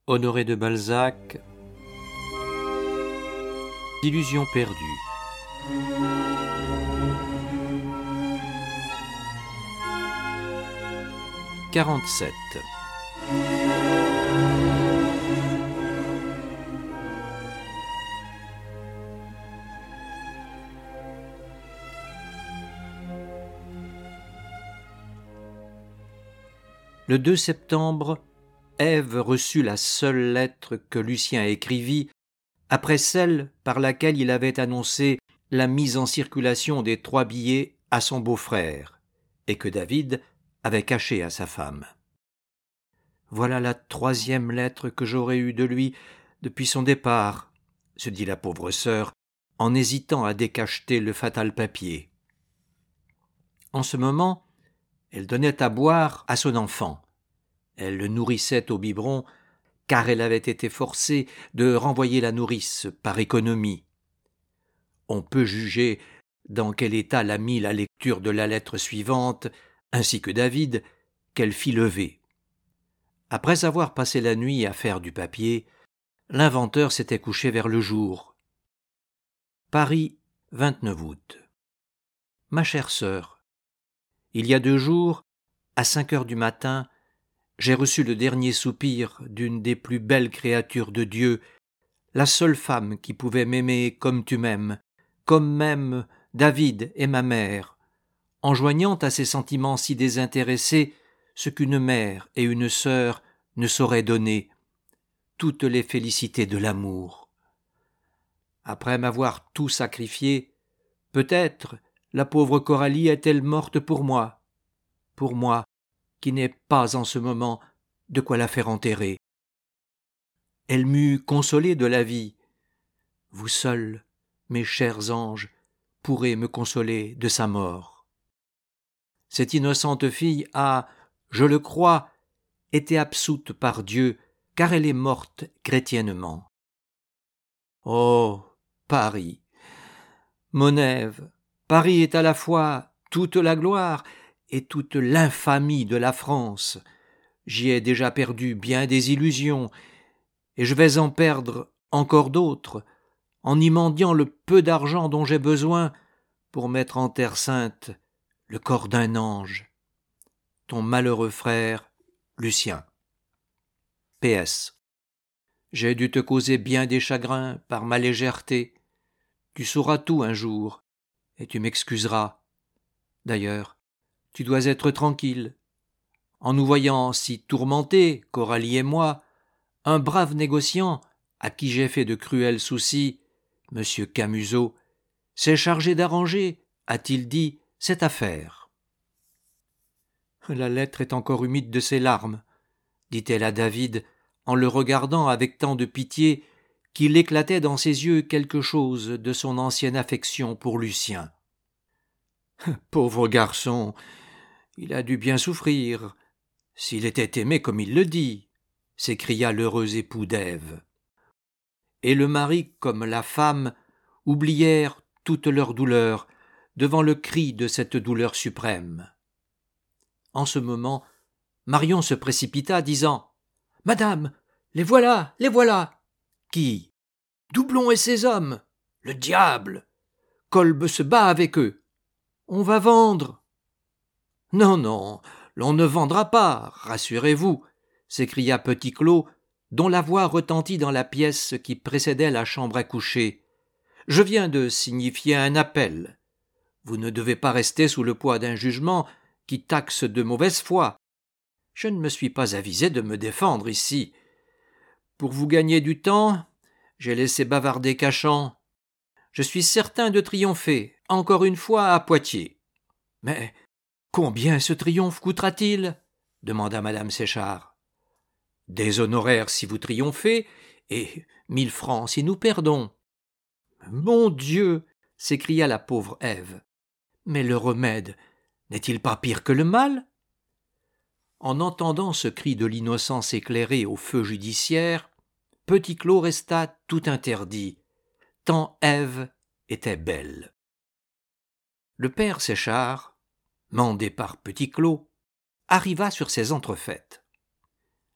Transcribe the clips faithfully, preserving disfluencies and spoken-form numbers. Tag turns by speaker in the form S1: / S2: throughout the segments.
S1: Honoré de Balzac, Illusions perdues. quarante-sept. Le deux septembre, Ève reçut la seule lettre que Lucien écrivit après celle par laquelle il avait annoncé la mise en circulation des trois billets à son beau-frère et que David avait caché à sa femme. Voilà la troisième lettre que j'aurais eue de lui depuis son départ, se dit la pauvre sœur, en hésitant à décacheter le fatal papier. En ce moment, elle donnait à boire à son enfant. Elle le nourrissait au biberon, car elle avait été forcée de renvoyer la nourrice par économie. On peut juger dans quel état l'a mis la lecture de la lettre suivante, ainsi que David, qu'elle fit lever. Après avoir passé la nuit à faire du papier, l'inventeur s'était couché vers le jour. Paris, vingt-neuf août. Ma chère sœur, il y a deux jours, à cinq heures du matin, j'ai reçu le dernier soupir d'une des plus belles créatures de Dieu, la seule femme qui pouvait m'aimer comme tu m'aimes, comme m'aiment David et ma mère, en joignant à ces sentiments si désintéressés ce qu'une mère et une sœur ne sauraient donner, toutes les félicités de l'amour. Après m'avoir tout sacrifié, peut-être la pauvre Coralie est-elle morte pour moi, pour moi, qui n'ai pas en ce moment de quoi la faire enterrer. Elle m'eût consolé de la vie. Vous seuls, mes chers anges, pourrez me consoler de sa mort. Cette innocente fille a, je le crois, été absoute par Dieu, car elle est morte chrétiennement. Oh, Paris, mon Ève, Paris est à la fois toute la gloire et toute l'infamie de la France. J'y ai déjà perdu bien des illusions, et je vais en perdre encore d'autres, en y mendiant le peu d'argent dont j'ai besoin pour mettre en terre sainte le corps d'un ange. Ton malheureux frère, Lucien. P S. J'ai dû te causer bien des chagrins par ma légèreté. Tu sauras tout un jour, et tu m'excuseras. D'ailleurs, tu dois être tranquille. En nous voyant si tourmentés, Coralie et moi, un brave négociant, à qui j'ai fait de cruels soucis, M. Camusot, s'est chargé d'arranger, a-t-il dit, cette affaire. La lettre est encore humide de ses larmes, dit-elle à David, en le regardant avec tant de pitié qu'il éclatait dans ses yeux quelque chose de son ancienne affection pour Lucien. Pauvre garçon, il a dû bien souffrir, s'il était aimé comme il le dit, s'écria l'heureux époux d'Ève. Et le mari comme la femme oublièrent toute leur douleur devant le cri de cette douleur suprême. En ce moment, Marion se précipita, disant « Madame, les voilà, les voilà !»« Qui ?»« Doublon et ses hommes. Le diable ! Kolb se bat avec eux. On va vendre. »« Non, non, l'on ne vendra pas, rassurez-vous !» s'écria Petit Claud, dont la voix retentit dans la pièce qui précédait la chambre à coucher. « Je viens de signifier un appel. Vous ne devez pas rester sous le poids d'un jugement qui taxe de mauvaise foi. Je ne me suis pas avisé de me défendre ici. Pour vous gagner du temps, j'ai laissé bavarder Cachan. Je suis certain de triompher, encore une fois, à Poitiers. »« Mais combien ce triomphe coûtera-t-il » demanda madame Séchard. « Des honoraires si vous triomphez, et mille francs si nous perdons. »« Mon Dieu !» s'écria la pauvre Ève. « Mais le remède n'est-il pas pire que le mal ?» En entendant ce cri de l'innocence éclairée au feu judiciaire, Petit Claud resta tout interdit, tant Ève était belle. Le père Séchard, mandé par Petit Claud, arriva sur ces entrefaites.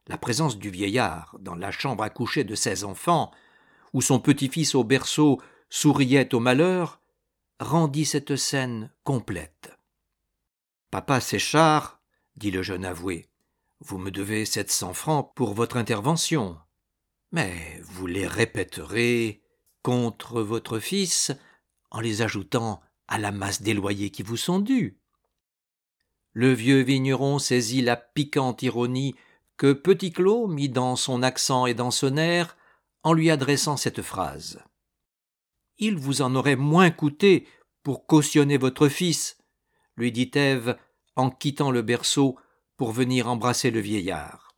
S1: La présence du vieillard dans la chambre à coucher de ses enfants, où son petit-fils au berceau souriait au malheur, rendit cette scène complète. « Papa Séchard, dit le jeune avoué, vous me devez sept cents francs pour votre intervention, mais vous les répéterez contre votre fils en les ajoutant à la masse des loyers qui vous sont dus. » Le vieux vigneron saisit la piquante ironie que Petit Claud mit dans son accent et dans son air en lui adressant cette phrase. « Il vous en aurait moins coûté pour cautionner votre fils, lui dit Ève en quittant le berceau pour venir embrasser le vieillard.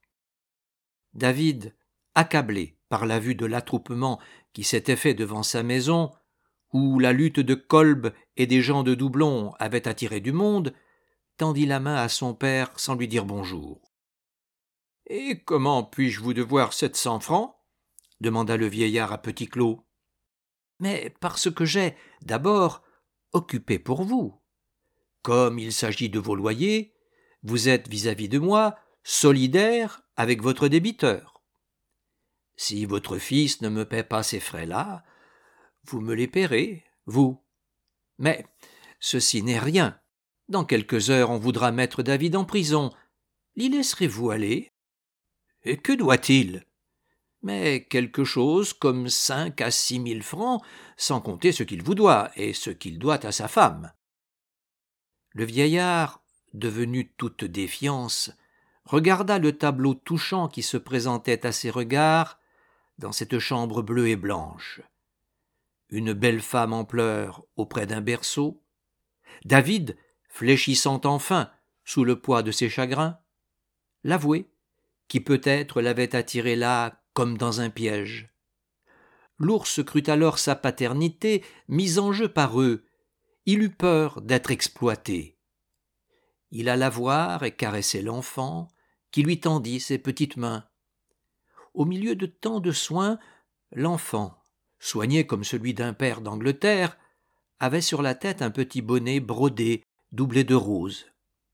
S1: David, accablé par la vue de l'attroupement qui s'était fait devant sa maison, où la lutte de Kolb et des gens de Doublon avait attiré du monde, tendit la main à son père sans lui dire bonjour. « Et comment puis-je vous devoir sept cents francs » demanda le vieillard à Petit Claud. « Mais parce que j'ai, d'abord, occupé pour vous. Comme il s'agit de vos loyers, vous êtes vis-à-vis de moi solidaire avec votre débiteur. Si votre fils ne me paie pas ces frais-là, vous me les paierez, vous. Mais ceci n'est rien. Dans quelques heures, on voudra mettre David en prison. L'y laisserez-vous aller ? Et que doit-il ? Mais quelque chose comme cinq à six mille francs, sans compter ce qu'il vous doit et ce qu'il doit à sa femme. » Le vieillard, devenu toute défiance, regarda le tableau touchant qui se présentait à ses regards dans cette chambre bleue et blanche. Une belle femme en pleurs auprès d'un berceau, David fléchissant enfin sous le poids de ses chagrins, l'avoué qui peut-être l'avait attiré là comme dans un piège. L'ours crut alors sa paternité mise en jeu par eux. Il eut peur d'être exploité. Il alla voir et caresser l'enfant, qui lui tendit ses petites mains. Au milieu de tant de soins, l'enfant, soigné comme celui d'un père d'Angleterre, avait sur la tête un petit bonnet brodé, doublé de rose.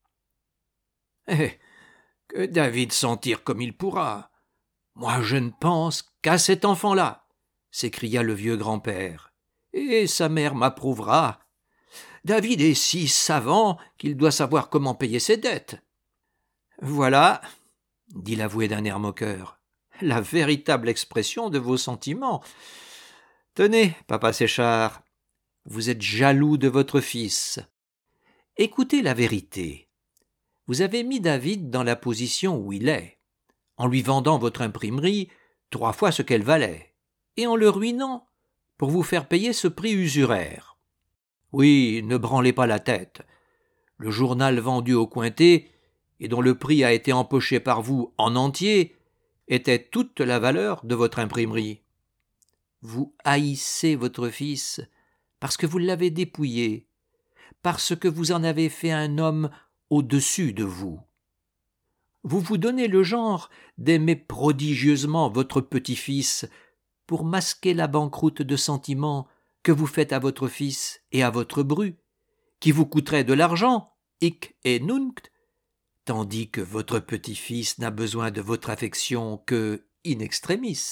S1: « Eh, que David s'en tire comme il pourra. Moi je ne pense qu'à cet enfant-là, » s'écria le vieux grand-père. « Et sa mère m'approuvera. David est si savant qu'il doit savoir comment payer ses dettes. » « Voilà, » dit l'avoué d'un air moqueur, « la véritable expression de vos sentiments. Tenez, papa Séchard, vous êtes jaloux de votre fils. Écoutez la vérité. Vous avez mis David dans la position où il est, en lui vendant votre imprimerie trois fois ce qu'elle valait, et en le ruinant pour vous faire payer ce prix usuraire. Oui, ne branlez pas la tête. Le journal vendu au Cointet, et dont le prix a été empoché par vous en entier, était toute la valeur de votre imprimerie. Vous haïssez votre fils parce que vous l'avez dépouillé, parce que vous en avez fait un homme au-dessus de vous. Vous vous donnez le genre d'aimer prodigieusement votre petit-fils pour masquer la banqueroute de sentiments que vous faites à votre fils et à votre bru, qui vous coûterait de l'argent, hic et nunc, tandis que votre petit-fils n'a besoin de votre affection que in extremis.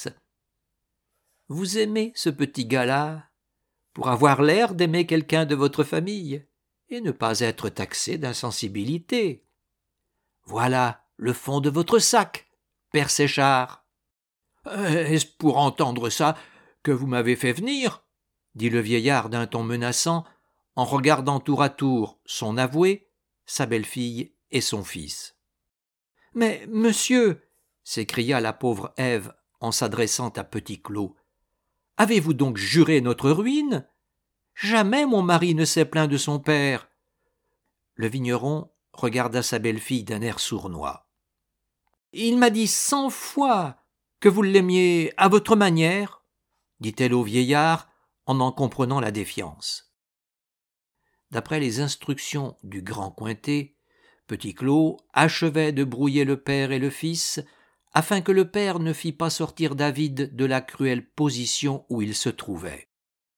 S1: Vous aimez ce petit gars-là pour avoir l'air d'aimer quelqu'un de votre famille et ne pas être taxé d'insensibilité. Voilà le fond de votre sac, père Séchard. « Est-ce pour entendre ça que vous m'avez fait venir ?» dit le vieillard d'un ton menaçant, en regardant tour à tour son avoué, sa belle-fille et son fils. « Mais, monsieur, » s'écria la pauvre Ève en s'adressant à Petit Claud, « avez-vous donc juré notre ruine ? Jamais mon mari ne s'est plaint de son père. » Le vigneron regarda sa belle-fille d'un air sournois. « Il m'a dit cent fois que vous l'aimiez à votre manière, » dit-elle au vieillard en en comprenant la défiance. D'après les instructions du grand Cointet, Petit Claud achevait de brouiller le père et le fils afin que le père ne fît pas sortir David de la cruelle position où il se trouvait.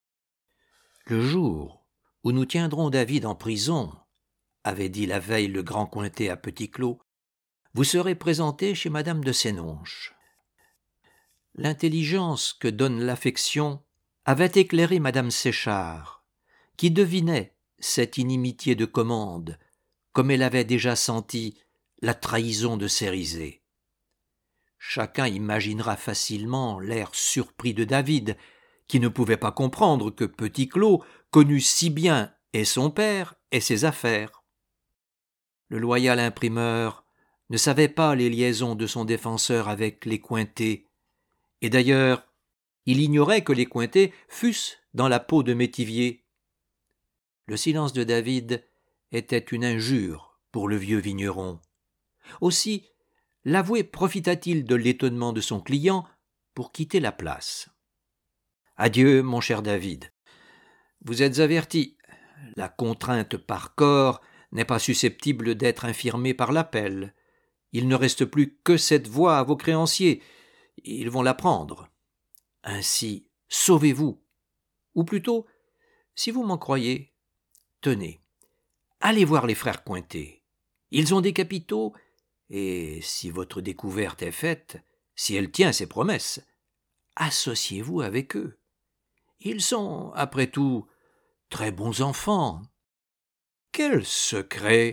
S1: « Le jour où nous tiendrons David en prison, » avait dit la veille le grand Cointet à Petit Claud, « vous serez présenté chez madame de Sénonches. » L'intelligence que donne l'affection avait éclairé madame Séchard, qui devinait cette inimitié de commande, comme elle avait déjà senti la trahison de Cérizet. Chacun imaginera facilement l'air surpris de David, qui ne pouvait pas comprendre que Petit Claud connût si bien et son père et ses affaires. Le loyal imprimeur ne savait pas les liaisons de son défenseur avec les Cointet, et d'ailleurs, il ignorait que les Cointet fussent dans la peau de Métivier. Le silence de David était une injure pour le vieux vigneron. Aussi, l'avoué profita-t-il de l'étonnement de son client pour quitter la place. « Adieu, mon cher David. Vous êtes averti. La contrainte par corps n'est pas susceptible d'être infirmée par l'appel. Il ne reste plus que cette voie à vos créanciers. Ils vont la prendre. Ainsi, sauvez-vous. Ou plutôt, si vous m'en croyez, tenez, allez voir les frères Cointet. Ils ont des capitaux, et si votre découverte est faite, si elle tient ses promesses, associez-vous avec eux. Ils sont, après tout, très bons enfants. »« Quel secret ?»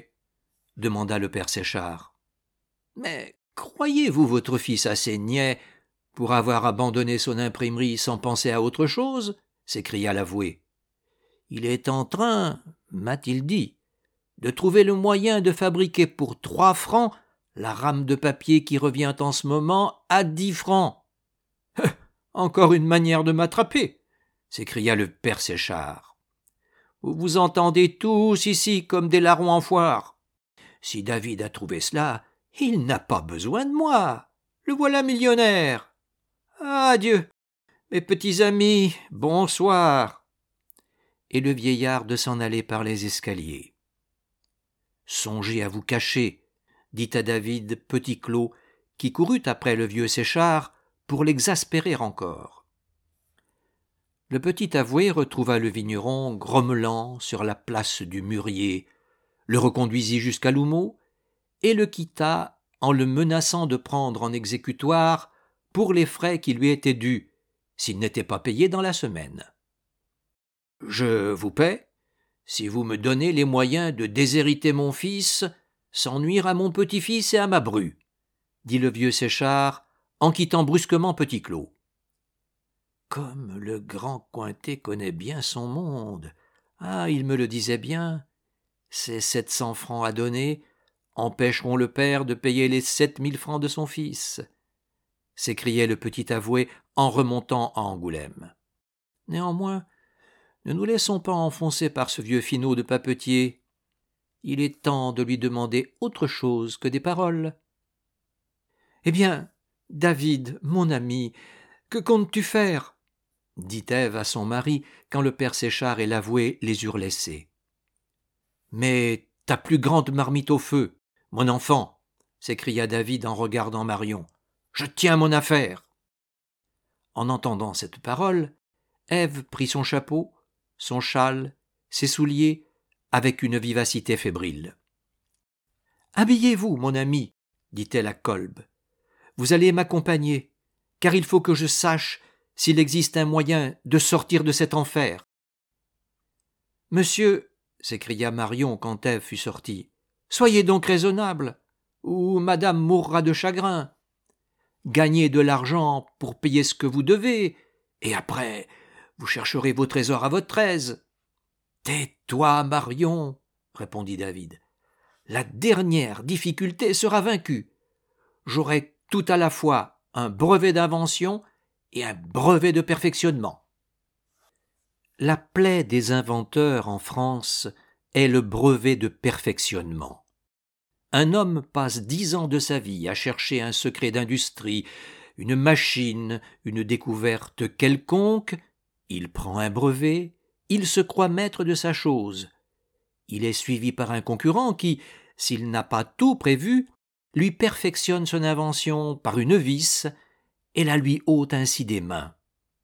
S1: demanda le père Séchard. « Mais croyez-vous votre fils assez niais pour avoir abandonné son imprimerie sans penser à autre chose ?» s'écria l'avoué. « Il est en train, m'a-t-il dit, de trouver le moyen de fabriquer pour trois francs la rame de papier qui revient en ce moment à dix francs. »« Encore une manière de m'attraper !» s'écria le père Séchard. « Vous vous entendez tous ici comme des larrons en foire. Si David a trouvé cela, il n'a pas besoin de moi. Le voilà millionnaire. Adieu, mes petits amis, bonsoir. » Et le vieillard de s'en aller par les escaliers. « Songez à vous cacher, » dit à David Petit Claud, qui courut après le vieux Séchard pour l'exaspérer encore. Le petit avoué retrouva le vigneron grommelant sur la place du Mûrier, le reconduisit jusqu'à l'Houmeau et le quitta en le menaçant de prendre en exécutoire pour les frais qui lui étaient dus, s'il n'était pas payé dans la semaine. « Je vous paie, si vous me donnez les moyens de déshériter mon fils sans nuire à mon petit-fils et à ma bru, » dit le vieux Séchard en quittant brusquement Petit Claud. Comme le grand Cointet connaît bien son monde. Ah, il me le disait bien. Ces sept cents francs à donner empêcheront le père de payer les sept mille francs de son fils, s'écriait le petit avoué en remontant à Angoulême. Néanmoins, ne nous laissons pas enfoncer par ce vieux finaud de papetier. Il est temps de lui demander autre chose que des paroles. « Eh bien, David, mon ami, que comptes-tu faire ?» dit Ève à son mari quand le père Séchard et l'avoué les eurent laissés. « Mais ta plus grande marmite au feu, mon enfant !» s'écria David en regardant Marion. « Je tiens mon affaire !» En entendant cette parole, Ève prit son chapeau, son châle, ses souliers, avec une vivacité fébrile. « Habillez-vous, mon ami, » dit-elle à Kolb. « Vous allez m'accompagner, car il faut que je sache s'il existe un moyen de sortir de cet enfer. »« Monsieur, » s'écria Marion quand Ève fut sortie, « soyez donc raisonnable, ou madame mourra de chagrin. Gagnez de l'argent pour payer ce que vous devez, et après, vous chercherez vos trésors à votre aise. »« Tais-toi, Marion, » répondit David. « La dernière difficulté sera vaincue. J'aurai tout à la fois un brevet d'invention et un brevet de perfectionnement. » La plaie des inventeurs en France est le brevet de perfectionnement. Un homme passe dix ans de sa vie à chercher un secret d'industrie, une machine, une découverte quelconque, il prend un brevet, il se croit maître de sa chose. Il est suivi par un concurrent qui, s'il n'a pas tout prévu, lui perfectionne son invention par une vis et la lui ôte ainsi des mains.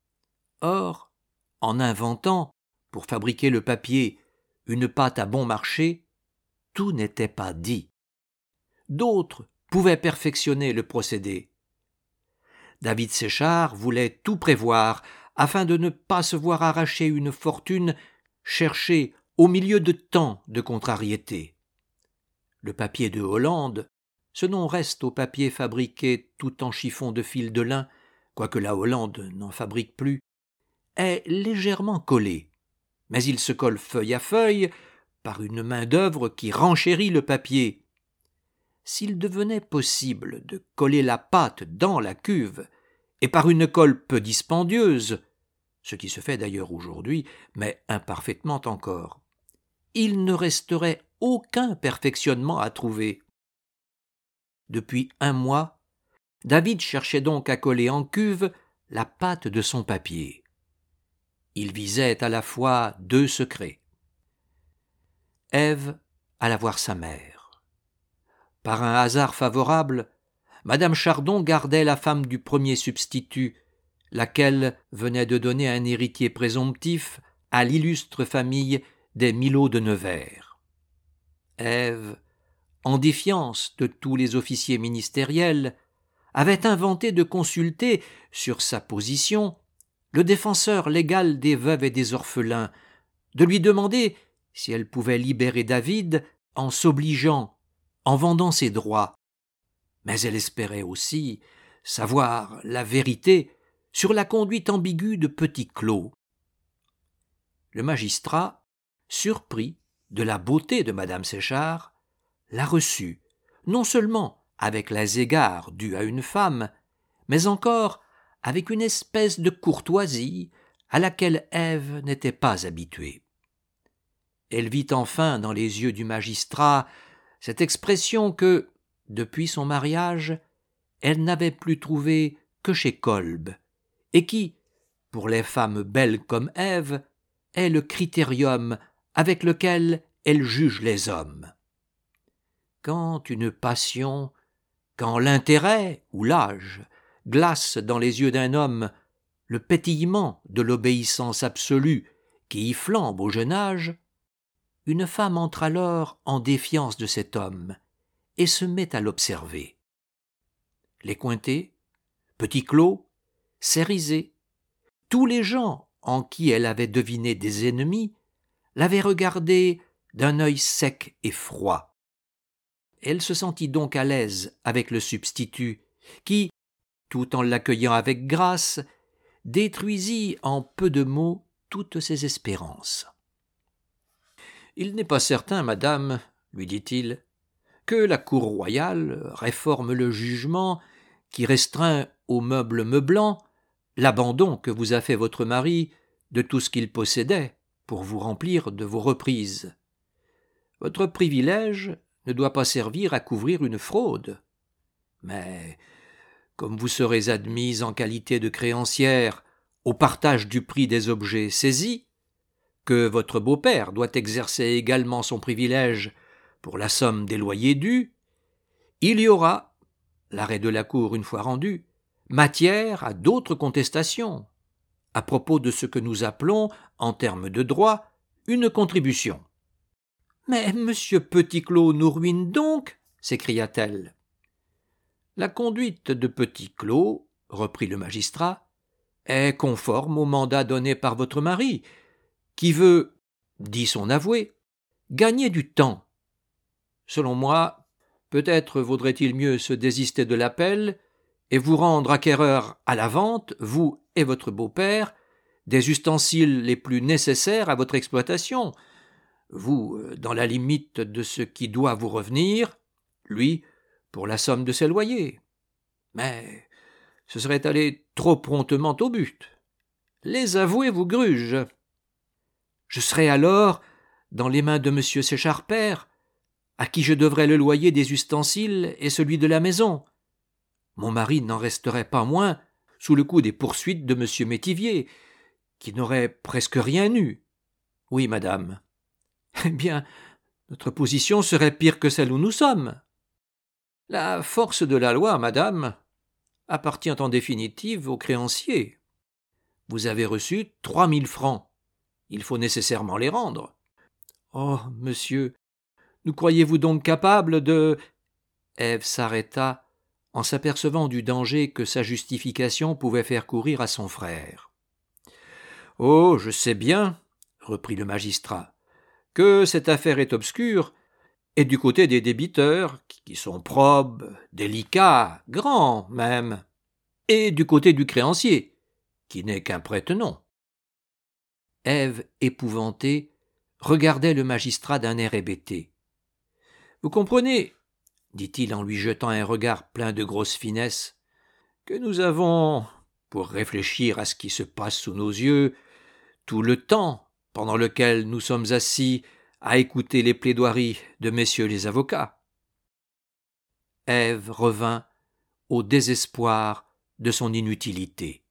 S1: Or, en inventant, pour fabriquer le papier, une pâte à bon marché, tout n'était pas dit. D'autres, pouvait perfectionner le procédé. David Séchard voulait tout prévoir afin de ne pas se voir arracher une fortune cherchée au milieu de tant de contrariétés. Le papier de Hollande, ce nom reste au papier fabriqué tout en chiffon de fil de lin, quoique la Hollande n'en fabrique plus, est légèrement collé, mais il se colle feuille à feuille par une main-d'œuvre qui renchérit le papier. S'il devenait possible de coller la pâte dans la cuve, et par une colle peu dispendieuse, ce qui se fait d'ailleurs aujourd'hui, mais imparfaitement encore, il ne resterait aucun perfectionnement à trouver. Depuis un mois, David cherchait donc à coller en cuve la pâte de son papier. Il visait à la fois deux secrets. Ève alla voir sa mère. Par un hasard favorable, Madame Chardon gardait la femme du premier substitut, laquelle venait de donner un héritier présomptif à l'illustre famille des Milhaud de Nevers. Ève, en défiance de tous les officiers ministériels, avait inventé de consulter, sur sa position, le défenseur légal des veuves et des orphelins, de lui demander si elle pouvait libérer David en s'obligeant, en vendant ses droits. Mais elle espérait aussi savoir la vérité sur la conduite ambiguë de Petit Claud. Le magistrat, surpris de la beauté de madame Séchard, la reçut, non seulement avec les égards dus à une femme, mais encore avec une espèce de courtoisie à laquelle Ève n'était pas habituée. Elle vit enfin dans les yeux du magistrat cette expression que, depuis son mariage, elle n'avait plus trouvée que chez Kolb, et qui, pour les femmes belles comme Ève, est le critérium avec lequel elle juge les hommes. Quand une passion, quand l'intérêt ou l'âge glace dans les yeux d'un homme le pétillement de l'obéissance absolue qui y flambe au jeune âge, une femme entre alors en défiance de cet homme et se met à l'observer. Les Cointet, Petit Claud, Cérizet, tous les gens en qui elle avait deviné des ennemis, l'avaient regardée d'un œil sec et froid. Elle se sentit donc à l'aise avec le substitut, qui, tout en l'accueillant avec grâce, détruisit en peu de mots toutes ses espérances. « Il n'est pas certain, madame, lui dit-il, que la cour royale réforme le jugement qui restreint aux meubles meublants l'abandon que vous a fait votre mari de tout ce qu'il possédait pour vous remplir de vos reprises. Votre privilège ne doit pas servir à couvrir une fraude. Mais, comme vous serez admise en qualité de créancière au partage du prix des objets saisis, que votre beau-père doit exercer également son privilège pour la somme des loyers dus, il y aura, l'arrêt de la Cour une fois rendu, matière à d'autres contestations, à propos de ce que nous appelons, en termes de droit, une contribution. »« Mais monsieur Petit Claud nous ruine donc » s'écria-t-elle. « La conduite de Petit Claud, reprit le magistrat, est conforme au mandat donné par votre mari, qui veut, dit son avoué, gagner du temps. Selon moi, peut-être vaudrait-il mieux se désister de l'appel et vous rendre acquéreur à la vente, vous et votre beau-père, des ustensiles les plus nécessaires à votre exploitation, vous dans la limite de ce qui doit vous revenir, lui pour la somme de ses loyers. Mais ce serait aller trop promptement au but. Les avoués vous grugent. Je serai alors dans les mains de monsieur Séchard père, à qui je devrais le loyer des ustensiles et celui de la maison. Mon mari n'en resterait pas moins sous le coup des poursuites de monsieur Métivier, qui n'aurait presque rien eu. Oui, madame. Eh bien, notre position serait pire que celle où nous sommes. La force de la loi, madame, appartient en définitive aux créanciers. Vous avez reçu trois mille francs. Il faut nécessairement les rendre. Oh, monsieur, nous croyez-vous donc capable de... Ève s'arrêta en s'apercevant du danger que sa justification pouvait faire courir à son frère. « Oh, je sais bien, reprit le magistrat, que cette affaire est obscure, et du côté des débiteurs, qui sont probes, délicats, grands même, et du côté du créancier, qui n'est qu'un prête-nom. » Ève, épouvantée, regardait le magistrat d'un air hébété. « Vous comprenez, dit-il en lui jetant un regard plein de grosse finesse, que nous avons, pour réfléchir à ce qui se passe sous nos yeux, tout le temps pendant lequel nous sommes assis à écouter les plaidoiries de messieurs les avocats. » Ève revint au désespoir de son inutilité.